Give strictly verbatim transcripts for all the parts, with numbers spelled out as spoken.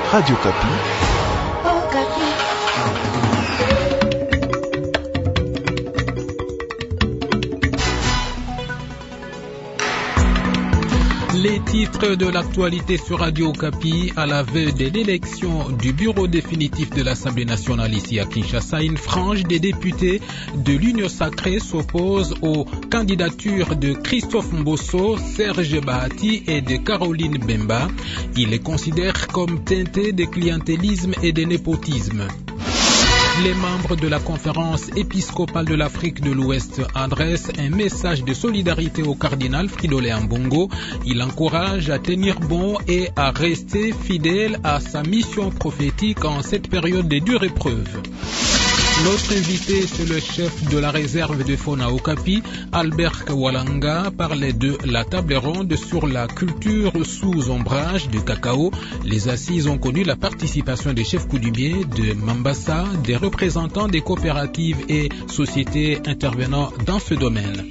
Radio Kapi. Oh, Kapi. Les titres de l'actualité sur Radio Kapi à la veille de l'élection du bureau définitif de l'Assemblée nationale ici à Kinshasa. Une frange des députés de l'Union sacrée s'oppose aux candidatures de Christophe Mbosso, Serge Bahati et de Caroline Bemba. Ils les considèrent comme teintés de clientélisme et de népotisme. Les membres de la conférence épiscopale de l'Afrique de l'Ouest adressent un message de solidarité au cardinal Fridolin Ambongo. Il encourage à tenir bon et à rester fidèle à sa mission prophétique en cette période de dure épreuve. Notre invité, c'est le chef de la réserve de Fona Okapi, Albert Kawalanga, parlait de la table ronde sur la culture sous ombrage du cacao. Les assises ont connu la participation des chefs coutumiers de Mambasa, des représentants des coopératives et sociétés intervenant dans ce domaine.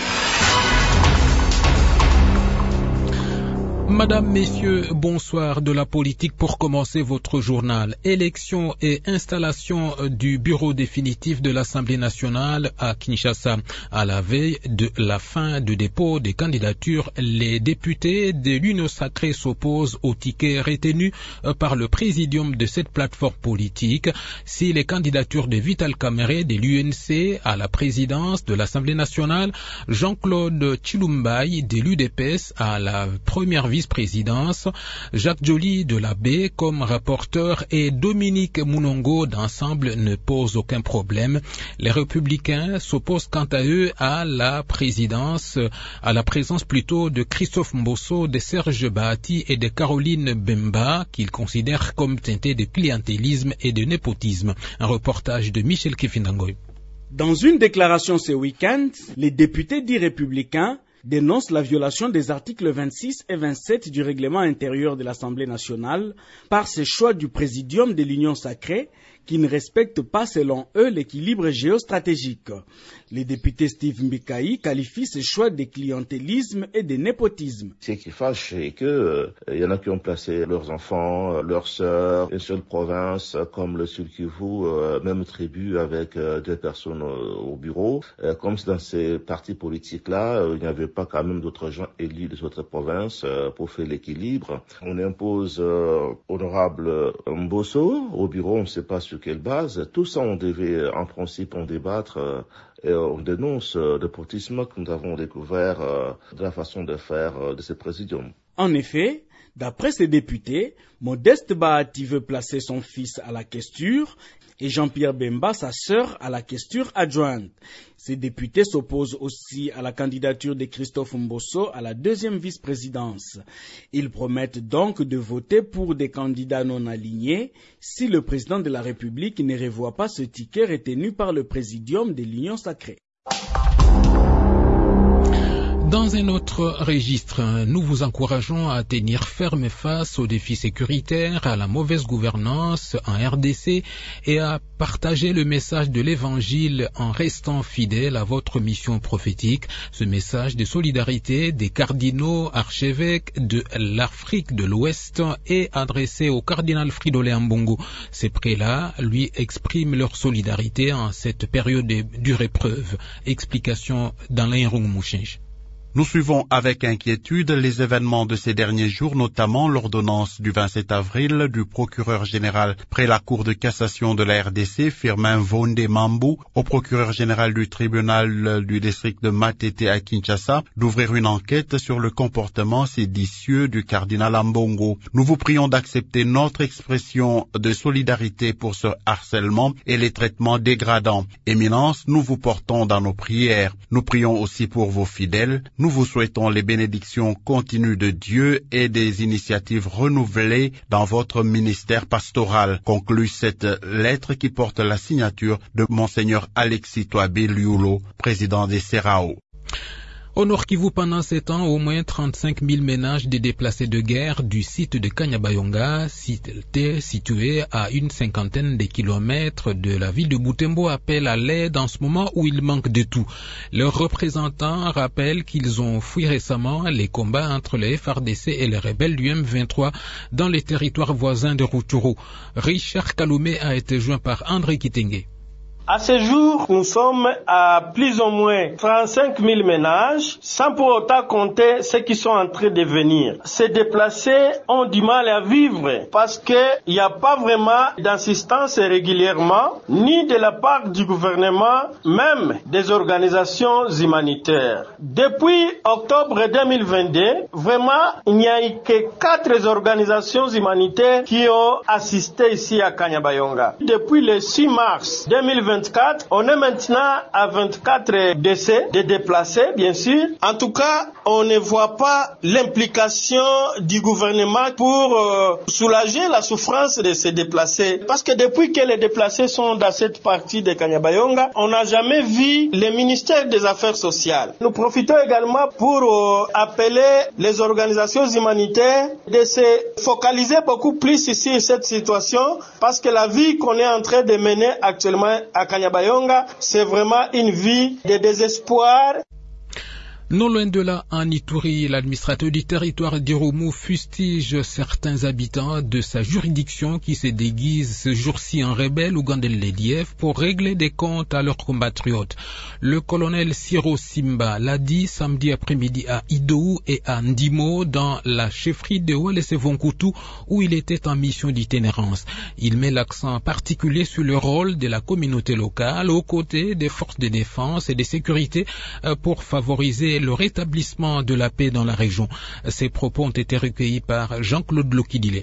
Madame, Messieurs, bonsoir. De la politique pour commencer votre journal. Élection et installation du bureau définitif de l'Assemblée nationale à Kinshasa. À la veille de la fin du dépôt des candidatures, les députés de l'Union sacrée s'opposent au ticket retenu par le présidium de cette plateforme politique. Si les candidatures de Vital Kamerhe de l'U N C à la présidence de l'Assemblée nationale, Jean-Claude Chilumbaï de l'U D P S à la première vice-présidence, Jacques Joly de la B comme rapporteur et Dominique Mounongo d'ensemble ne posent aucun problème. Les républicains s'opposent quant à eux à la présidence, à la présence plutôt de Christophe Mbosso, de Serge Bahati et de Caroline Bemba qu'ils considèrent comme teintés de clientélisme et de népotisme. Un reportage de Michel Kifinangoy. Dans une déclaration ce week-end, les députés dits républicains dénonce la violation des articles vingt-six et vingt-sept du règlement intérieur de l'Assemblée nationale par ce choix du présidium de l'Union sacrée qui ne respecte pas selon eux l'équilibre géostratégique. Les députés Steve Mbikaï qualifient ce choix de clientélisme et de népotisme. Ce qui fâche, c'est que euh, il y en a qui ont placé leurs enfants, leurs sœurs, une seule province comme le Sud Kivu, euh, même tribu avec euh, deux personnes euh, au bureau. Euh, comme dans ces partis politiques-là, euh, il n'y avait pas quand même d'autres gens élus des autres provinces euh, pour faire l'équilibre. On impose euh, honorable Mbosso au bureau, on ne sait pas sur quelle base. Tout ça, on devait en principe en débattre euh, et on dénonce euh, le politisme que nous avons découvert euh, de la façon de faire euh, de ce présidium. En effet, d'après ces députés, Modeste Bahati veut placer son fils à la questure et Jean-Pierre Bemba, sa sœur, à la questure adjointe. Ces députés s'opposent aussi à la candidature de Christophe Mbosso à la deuxième vice-présidence. Ils promettent donc de voter pour des candidats non alignés si le président de la République ne revoit pas ce ticket retenu par le présidium de l'Union sacrée. Dans un autre registre, nous vous encourageons à tenir ferme face aux défis sécuritaires, à la mauvaise gouvernance en R D C et à partager le message de l'Évangile en restant fidèle à votre mission prophétique. Ce message de solidarité des cardinaux archevêques de l'Afrique de l'Ouest est adressé au cardinal Fridolin Ambongo. Ces prélats lui expriment leur solidarité en cette période de dure épreuve. Explication dans l'Aïroung Mouchinch. Nous suivons avec inquiétude les événements de ces derniers jours, notamment l'ordonnance du vingt-sept avril du procureur général près la Cour de cassation de la R D C, Firmin Vonde Mambou, au procureur général du tribunal du district de Matete à Kinshasa, d'ouvrir une enquête sur le comportement séditieux du cardinal Ambongo. Nous vous prions d'accepter notre expression de solidarité pour ce harcèlement et les traitements dégradants. Éminence, nous vous portons dans nos prières. Nous prions aussi pour vos fidèles. Nous vous souhaitons les bénédictions continues de Dieu et des initiatives renouvelées dans votre ministère pastoral. Conclut cette lettre qui porte la signature de Monseigneur Alexis Touabé Lioulo, président des C E R A O. Au Nord Kivu, pendant ces temps, au moins trente-cinq mille ménages des déplacés de guerre du site de Kanyabayonga, site situé à une cinquantaine de kilomètres de la ville de Butembo, appellent à l'aide en ce moment où il manque de tout. Leurs représentants rappellent qu'ils ont fui récemment les combats entre les F R D C et les rebelles du M vingt-trois dans les territoires voisins de Rutshuru. Richard Kaloumé a été joint par André Kitenge. À ce jour, nous sommes à plus ou moins trente-cinq mille ménages, sans pour autant compter ceux qui sont en train de venir. Ces déplacés ont du mal à vivre parce qu'il n'y a pas vraiment d'assistance régulièrement, ni de la part du gouvernement, même des organisations humanitaires. Depuis octobre deux mille vingt-deux, vraiment, il n'y a eu que quatre organisations humanitaires qui ont assisté ici à Kanyabayonga. Depuis le six mars deux mille vingt-quatre, on est maintenant à vingt-quatre décès de déplacés, bien sûr. En tout cas, on ne voit pas l'implication du gouvernement pour euh, soulager la souffrance de ces déplacés. Parce que depuis que les déplacés sont dans cette partie de Kanyabayonga, on n'a jamais vu le ministère des Affaires sociales. Nous profitons également pour euh, appeler les organisations humanitaires de se focaliser beaucoup plus ici sur cette situation, parce que la vie qu'on est en train de mener actuellement à Kanyabayonga, c'est vraiment une vie de désespoir. Non loin de là, en Ituri, l'administrateur du territoire d'Irumu fustige certains habitants de sa juridiction qui se déguisent ce jour-ci en rebelles ougandais pour régler des comptes à leurs compatriotes. Le colonel Siro Simba l'a dit samedi après-midi à Idou et à Ndimo dans la chefferie de Walese-Vonkutu où il était en mission d'itinérance. Il met l'accent particulier sur le rôle de la communauté locale aux côtés des forces de défense et de sécurité pour favoriser le rétablissement de la paix dans la région. Ces propos ont été recueillis par Jean-Claude Lokidile.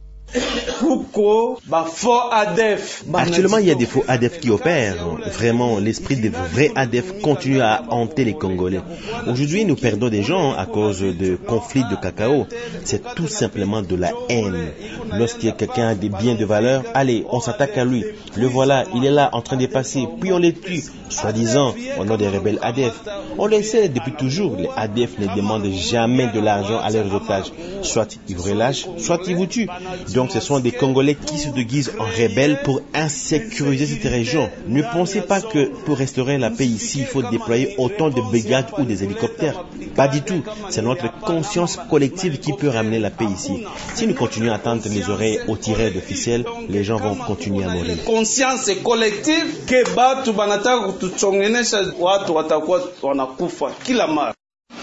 Actuellement, il y a des faux A D F qui opèrent. Vraiment, l'esprit des vrais A D F continue à hanter les Congolais. Aujourd'hui, nous perdons des gens à cause de conflits de cacao. C'est tout simplement de la haine. Lorsqu'il y a quelqu'un a des biens de valeur, allez, on s'attaque à lui. Le voilà, il est là en train de passer, puis on les tue, soi-disant, au nom des rebelles A D F. On le sait depuis toujours, les A D F ne demandent jamais de l'argent à leurs otages. Soit ils vous relâchent, soit ils vous tuent. Donc ce sont des Congolais qui se déguisent en rebelles pour insécuriser cette région. Ne pensez pas que pour restaurer la paix ici, il faut déployer autant de brigades ou des hélicoptères. Pas du tout. C'est notre conscience collective qui peut ramener la paix ici. Si nous continuons à tendre les oreilles aux tireurs de ficelles, les gens vont continuer à mourir. Conscience collective que batu banataka kutuchongenesha watu watakuwa wanakufa kila mara.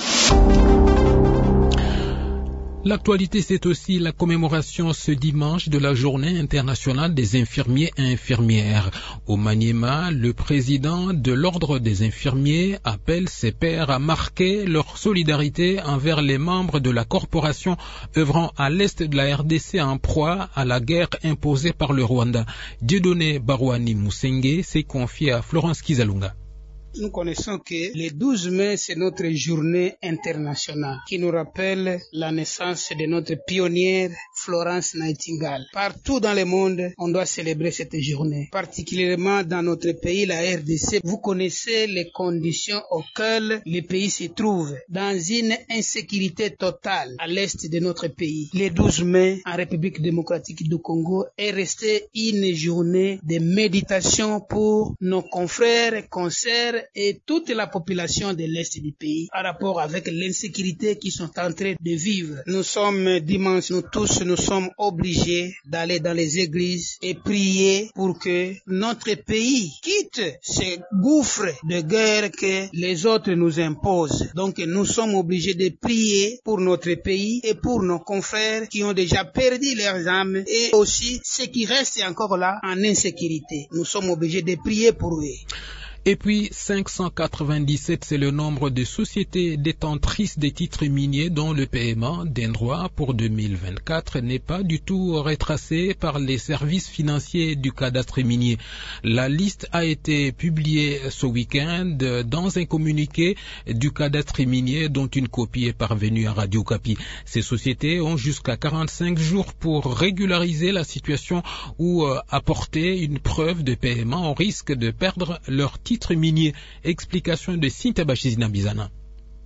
L'actualité, c'est aussi la commémoration ce dimanche de la journée internationale des infirmiers et infirmières. Au Maniema, le président de l'ordre des infirmiers appelle ses pairs à marquer leur solidarité envers les membres de la corporation œuvrant à l'est de la R D C en proie à la guerre imposée par le Rwanda. Dieudonné Barouani Moussenge s'est confié à Florence Kizalunga. Nous connaissons que le douze mai, c'est notre journée internationale qui nous rappelle la naissance de notre pionnière Florence Nightingale. Partout dans le monde, on doit célébrer cette journée. Particulièrement dans notre pays, la R D C, vous connaissez les conditions auxquelles le pays se trouve. Dans une insécurité totale à l'est de notre pays. Le douze mai, en République démocratique du Congo, est resté une journée de méditation pour nos confrères, consoeurs et toute la population de l'Est du pays en rapport avec l'insécurité qu'ils sont en train de vivre. Nous sommes dimanche, nous tous, nous sommes obligés d'aller dans les églises et prier pour que notre pays quitte ce gouffre de guerre que les autres nous imposent. Donc nous sommes obligés de prier pour notre pays et pour nos confrères qui ont déjà perdu leurs âmes et aussi ceux qui restent encore là en insécurité. Nous sommes obligés de prier pour eux. Et puis, cinq cent quatre-vingt-dix-sept, c'est le nombre de sociétés détentrices des titres miniers dont le paiement d'un droit pour deux mille vingt-quatre n'est pas du tout retracé par les services financiers du cadastre minier. La liste a été publiée ce week-end dans un communiqué du cadastre minier dont une copie est parvenue à Radio Kapi. Ces sociétés ont jusqu'à quarante-cinq jours pour régulariser la situation ou euh, apporter une preuve de paiement au risque de perdre leur titre minier. Explication de Cynthia Bachizina Bizana.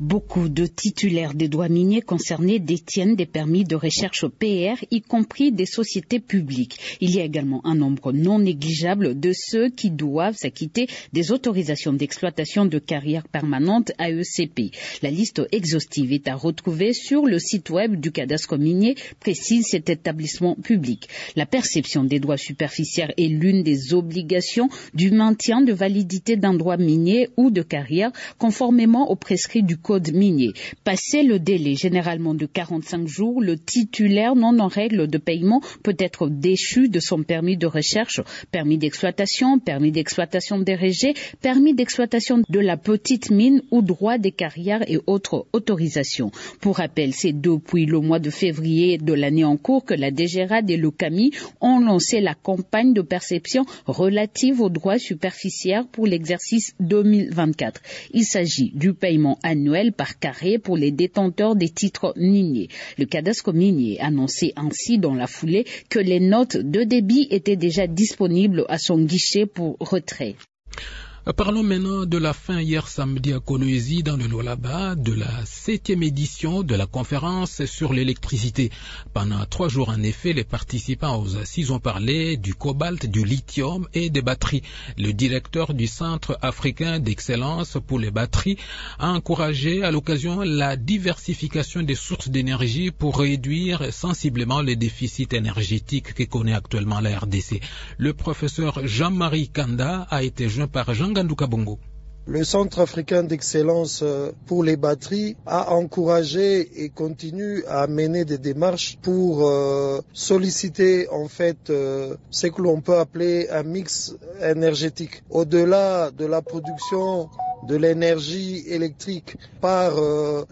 Beaucoup de titulaires des droits miniers concernés détiennent des permis de recherche P R, y compris des sociétés publiques. Il y a également un nombre non négligeable de ceux qui doivent s'acquitter des autorisations d'exploitation de carrière permanente A E C P. La liste exhaustive est à retrouver sur le site web du cadastre minier, précise cet établissement public. La perception des droits superficiaires est l'une des obligations du maintien de validité d'un droit minier ou de carrière, conformément aux prescrits du code minier. Passé le délai généralement de quarante-cinq jours, le titulaire non en règle de paiement peut être déchu de son permis de recherche, permis d'exploitation, permis d'exploitation dérégé, permis d'exploitation de la petite mine ou droit des carrières et autres autorisations. Pour rappel, c'est depuis le mois de février de l'année en cours que la D G R A D et le C A M I ont lancé la campagne de perception relative aux droits superficiaires pour l'exercice deux mille vingt-quatre. Il s'agit du paiement annuel par carré pour les détenteurs des titres miniers. Le cadastre minier annonçait ainsi dans la foulée que les notes de débit étaient déjà disponibles à son guichet pour retrait. Parlons maintenant de la fin hier samedi à Kolwezi dans le Lualaba de la septième édition de la conférence sur l'électricité. Pendant trois jours en effet, les participants aux assises ont parlé du cobalt, du lithium et des batteries. Le directeur du Centre africain d'excellence pour les batteries a encouragé à l'occasion la diversification des sources d'énergie pour réduire sensiblement les déficits énergétiques que connaît actuellement la R D C. Le professeur Jean-Marie Kanda a été joint par Jean Gandouka Bongo. Le Centre africain d'excellence pour les batteries a encouragé et continue à mener des démarches pour euh, solliciter en fait euh, ce que l'on peut appeler un mix énergétique. Au-delà de la production de l'énergie électrique par euh,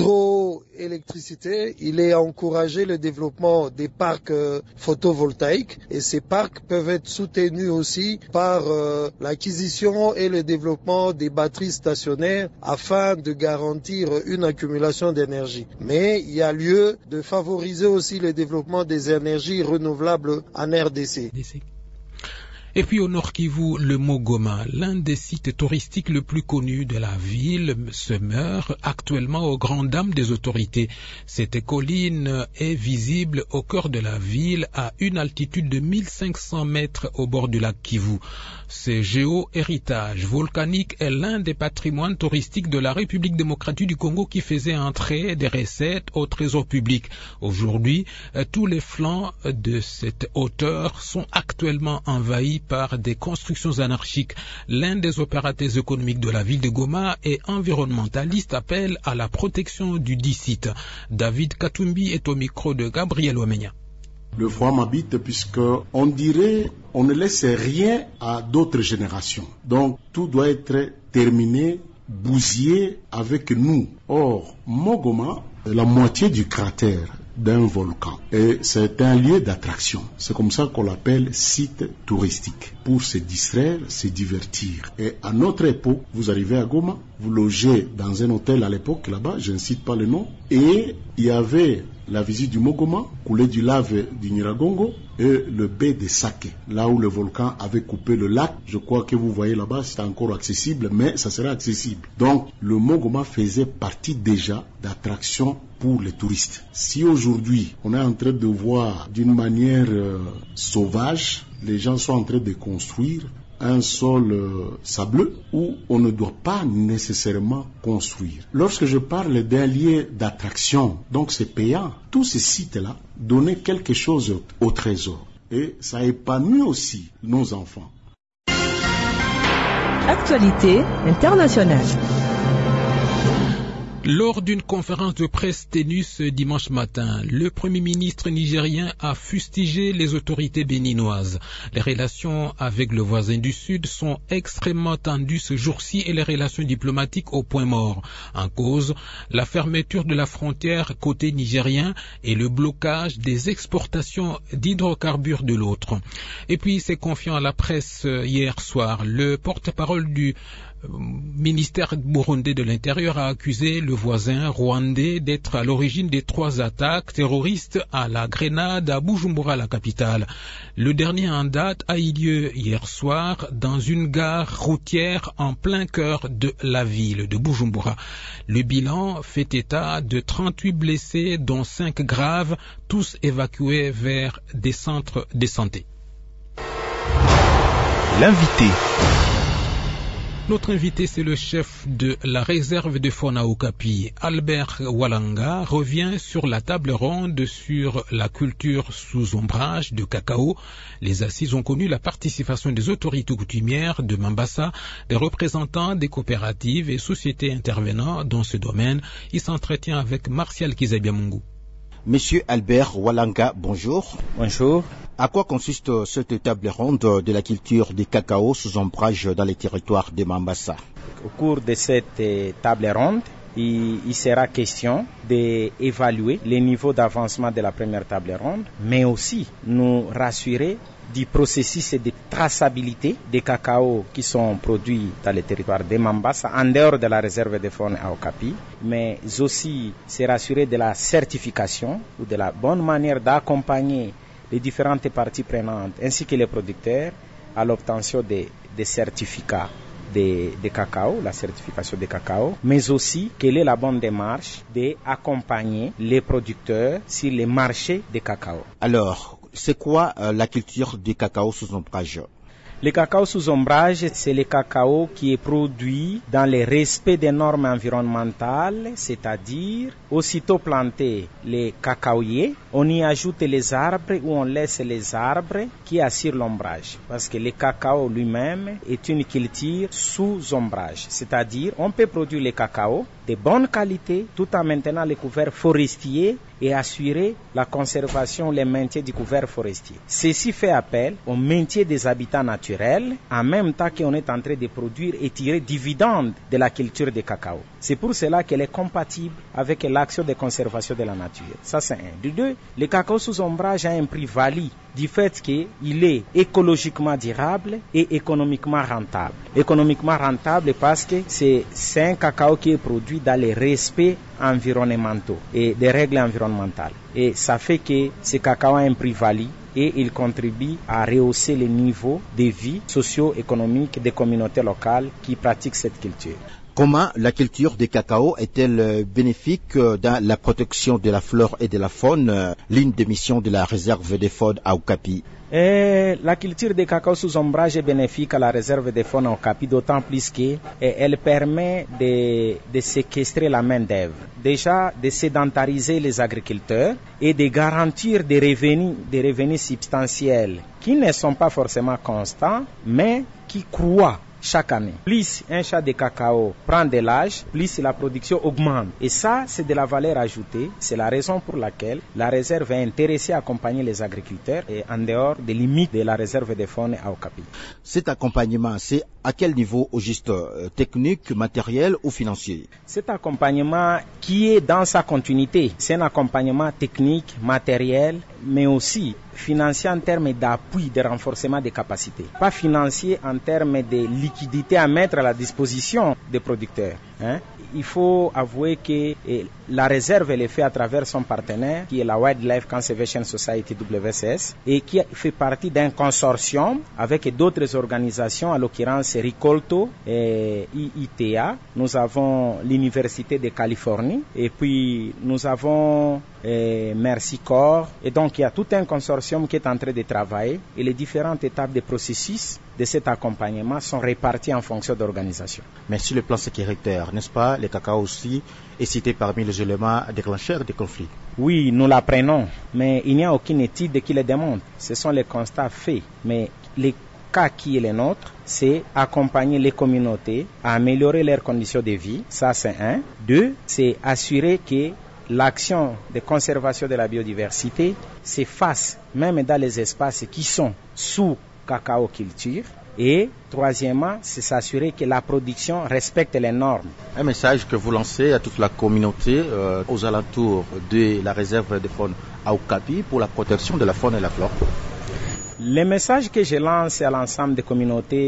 l'hydroélectricité, il est encouragé le développement des parcs euh, photovoltaïques et ces parcs peuvent être soutenus aussi par euh, l'acquisition et le développement des batteries stationnaires afin de garantir une accumulation d'énergie. Mais il y a lieu de favoriser aussi le développement des énergies renouvelables en R D C. Et puis au Nord Kivu, le Mogoma, l'un des sites touristiques le plus connus de la ville, se meurt actuellement aux grandes dames des autorités. Cette colline est visible au cœur de la ville à une altitude de mille cinq cents mètres au bord du lac Kivu. Ce géo-héritage volcanique est l'un des patrimoines touristiques de la République démocratique du Congo qui faisait entrer des recettes au trésor public. Aujourd'hui, tous les flancs de cette hauteur sont actuellement envahis par des constructions anarchiques. L'un des opérateurs économiques de la ville de Goma et environnementaliste appelle à la protection du dit site. David Katumbi est au micro de Gabriel Omenya. Le froid m'habite puisque on dirait on ne laisse rien à d'autres générations. Donc tout doit être terminé, bousillé avec nous. Or, Mogoma, la moitié du cratère d'un volcan. Et c'est un lieu d'attraction. C'est comme ça qu'on l'appelle site touristique. Pour se distraire, se divertir. Et à notre époque, vous arrivez à Goma, vous logez dans un hôtel à l'époque là-bas, je ne cite pas le nom, et il y avait la visite du Mogoma, coulée du lave du Nyiragongo et le baie de Sake, là où le volcan avait coupé le lac. Je crois que vous voyez là-bas, c'est encore accessible, mais ça sera accessible. Donc, le Mogoma faisait partie déjà d'attraction pour les touristes. Si aujourd'hui, on est en train de voir d'une manière euh, sauvage, les gens sont en train de construire un sol euh, sableux où on ne doit pas nécessairement construire. Lorsque je parle d'un lieu d'attraction, donc c'est payant, tous ces sites-là donnaient quelque chose au trésor et ça épanouit aussi nos enfants. Actualité internationale. Lors d'une conférence de presse tenue ce dimanche matin, le Premier ministre nigérien a fustigé les autorités béninoises. Les relations avec le voisin du Sud sont extrêmement tendues ce jour-ci et les relations diplomatiques au point mort. En cause, la fermeture de la frontière côté nigérien et le blocage des exportations d'hydrocarbures de l'autre. Et puis, c'est confiant à la presse hier soir, le porte-parole du ministère burundais de l'Intérieur a accusé le voisin rwandais d'être à l'origine des trois attaques terroristes à la grenade à Bujumbura, la capitale. Le dernier en date a eu lieu hier soir dans une gare routière en plein cœur de la ville de Bujumbura. Le bilan fait état de trente-huit blessés, dont cinq graves, tous évacués vers des centres de santé. L'invité. Notre invité, c'est le chef de la réserve de faune à Okapi. Albert Walanga revient sur la table ronde sur la culture sous ombrage de cacao. Les assises ont connu la participation des autorités coutumières de Mambasa, des représentants des coopératives et sociétés intervenant dans ce domaine. Il s'entretient avec Martial Kizabiamungu. Monsieur Albert Walanga, bonjour. Bonjour. À quoi consiste cette table ronde de la culture du cacao sous ombrage dans les territoires de Mambasa? Au cours de cette table ronde, il, il sera question d'évaluer les niveaux d'avancement de la première table ronde, mais aussi nous rassurer du processus de traçabilité des cacao qui sont produits dans les territoires de Mambasa, en dehors de la réserve de faune à Okapi, mais aussi se rassurer de la certification ou de la bonne manière d'accompagner les différentes parties prenantes ainsi que les producteurs à l'obtention des, des certificats de, de cacao, la certification de cacao, mais aussi quelle est la bonne démarche d'accompagner les producteurs sur les marchés de cacao. Alors, c'est quoi euh, la culture du cacao sous ombrage? Le cacao sous ombrage, c'est le cacao qui est produit dans le respect des normes environnementales, c'est-à-dire, aussitôt planté les cacaoyers, on y ajoute les arbres ou on laisse les arbres qui assurent l'ombrage. Parce que le cacao lui-même est une culture sous ombrage, c'est-à-dire, on peut produire le cacao de bonne qualité tout en maintenant les couverts forestiers et assurer la conservation, le maintien du couvert forestier. Ceci fait appel au maintien des habitats naturels en même temps qu'on est en train de produire et tirer dividendes de la culture de cacao. C'est pour cela qu'elle est compatible avec l'action de conservation de la nature. Ça c'est un. De deux, le cacao sous ombrage a un prix valide du fait qu'il est écologiquement durable et économiquement rentable. Économiquement rentable parce que c'est, c'est un cacao qui est produit dans les respects environnementaux et des règles environnementales. Et ça fait que ce cacao a un prix valide et il contribue à rehausser les niveaux de vie socio-économique des communautés locales qui pratiquent cette culture. Comment la culture du cacao est-elle bénéfique dans la protection de la flore et de la faune, l'une des missions de la réserve des faunes à Okapi? Et la culture de cacao sous ombrage est bénéfique à la réserve de faune à Okapi, d'autant plus qu'elle permet de, de séquestrer la main-d'œuvre. Déjà, de sédentariser les agriculteurs et de garantir des revenus, des revenus substantiels qui ne sont pas forcément constants, mais qui croient chaque année. Plus un champ de cacao prend de l'âge, plus la production augmente. Et ça, c'est de la valeur ajoutée. C'est la raison pour laquelle la réserve est intéressée à accompagner les agriculteurs et en dehors des limites de la réserve de faune à Okapi. Cet accompagnement, c'est à quel niveau au juste euh, technique, matériel ou financier? Cet accompagnement qui est dans sa continuité, c'est un accompagnement technique, matériel, mais aussi financier en termes d'appui, de renforcement des capacités. Pas financier en termes de liquidité à mettre à la disposition des producteurs. Hein? Il faut avouer que eh, la réserve elle est faite à travers son partenaire qui est la Wildlife Conservation Society W C S et qui fait partie d'un consortium avec d'autres organisations, à l'occurrence Ricolto et I I T A. Nous avons l'Université de Californie et puis nous avons eh, Mercy Corps et donc il y a tout un consortium qui est en train de travailler et les différentes étapes de processus de cet accompagnement sont réparties en fonction d'organisation. Merci le plan sécuritaire, n'est-ce pas? Le cacao aussi est cité parmi les éléments déclencheurs des conflits. Oui, nous l'apprenons, mais il n'y a aucune étude qui le démontre. Ce sont les constats faits, mais les cas qui est le nôtre, c'est accompagner les communautés à améliorer leurs conditions de vie, ça c'est un. Deux, c'est assurer que l'action de conservation de la biodiversité s'efface même dans les espaces qui sont sous cacao culture. Et troisièmement, c'est s'assurer que la production respecte les normes. Un message que vous lancez à toute la communauté euh, aux alentours de la réserve de faune à Okapi pour la protection de la faune et la flore. Le message que je lance à l'ensemble des communautés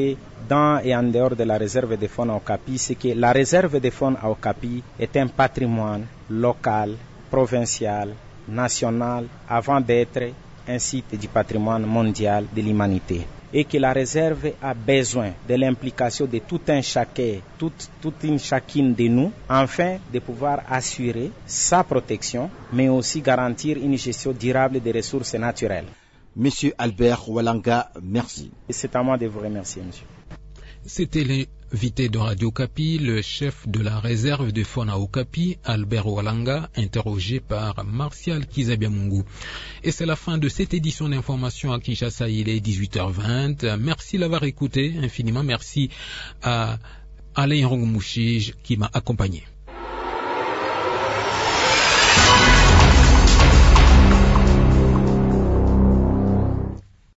dans et en dehors de la réserve de faune à Okapi, c'est que la réserve de faune à Okapi est un patrimoine local, provincial, national, avant d'être un site du patrimoine mondial de l'humanité. Et que la réserve a besoin de l'implication de tout un chacun, toute, toute une chacune de nous, afin de pouvoir assurer sa protection, mais aussi garantir une gestion durable des ressources naturelles. Monsieur Albert Walanga, merci. C'est à moi de vous remercier, monsieur. C'était l'invité de Radio Okapi, le chef de la réserve de faune à Okapi, Albert Walanga, interrogé par Martial Kizabiamungu. Et c'est la fin de cette édition d'information à Kinshasa. Il est dix-huit heures vingt. Merci d'avoir écouté infiniment. Merci à Alain Rongmouchige qui m'a accompagné.